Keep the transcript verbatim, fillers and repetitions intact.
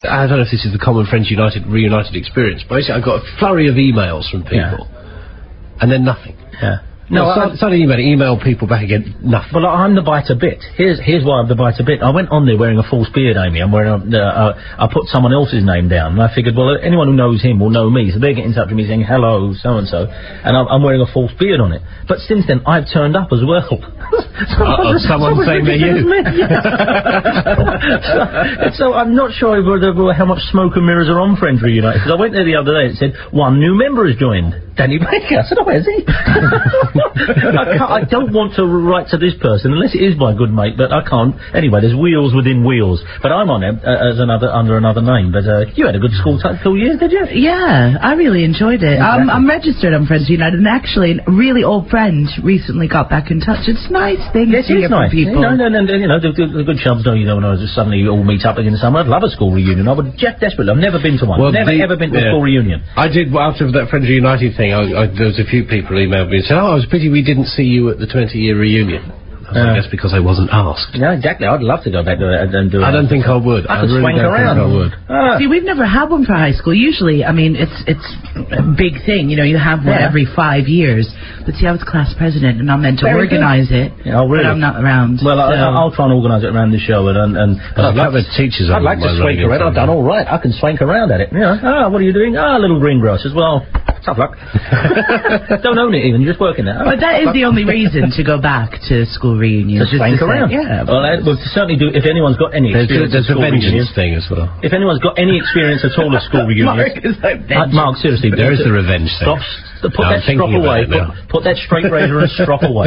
I don't know if this is the common Friends United reunited experience. Basically, I got a flurry of emails from people, yeah. and then nothing. Yeah. No, no I started email, email people back again, nothing. Well, I'm the bite a bit. Here's here's why I'm the bite a bit. I went on there wearing a false beard, Amy. I'm wearing a, uh, uh, I put someone else's name down, and I figured, well, anyone who knows him will know me, so they get in touch with me saying, hello, so-and-so, and I'm, I'm wearing a false beard on it. But since then, I've turned up as well. so uh, someone saying they're you. so, so I'm not sure whether, how much smoke and mirrors are on Friends Reunited, because I went there the other day and it said, one new member has joined. Danny Baker. I said, oh, where's he? I, can't, I don't want to write to this person unless it is my good mate, but I can't. Anyway, there's wheels within wheels. But I'm on it uh, as another under another name. But uh, you had a good school t- two years, did you? Yeah, I really enjoyed it. Exactly. Um, I'm registered on Friends United, and actually, a really old friend recently got back in touch. It's a nice thing yes, to hear nice. from people. You know, and, and, and, you know, the, the, the good chums know, you know, when I just suddenly all meet up again in summer. I'd love a school reunion. I would just desperately. I've never been to one. Well, never the, ever been to yeah. a school reunion. I did after that Friends United thing. I, I, there was a few people emailed me and said, "Oh, it was a pity we didn't see you at the twenty-year reunion." I was uh, like, that's because I wasn't asked. Yeah, exactly. I'd love to go back to it and do it. I don't think I would. I, I could really swank don't around. Think I would. Ah. See, we've never had one for high school. Usually, I mean, it's it's a big thing. You know, you have one yeah. every five years. But see, I was class president, and I'm meant to Very organise good. it. Yeah, oh, really? But I'm not around. Well, so. I, I'll try and organise it around the show, and and. and I'd like the teachers. I'd like to swank around. I've done all right. I can swank around at it. You know, ah, what are you doing? Ah, little green grass as well. Tough luck. Don't own it even. You're just working there. But that is the only reason to go back to school reunions. To swank around. Yeah. Well, uh, we'll certainly do. If anyone's got any experience, there's, there's at school a vengeance reunion, thing as well. If anyone's got any experience at all at school reunions, Mark, is like uh, Mark, seriously, there is the revenge thing. Stop, put no, that strop away. Put, put that straight razor and strop away.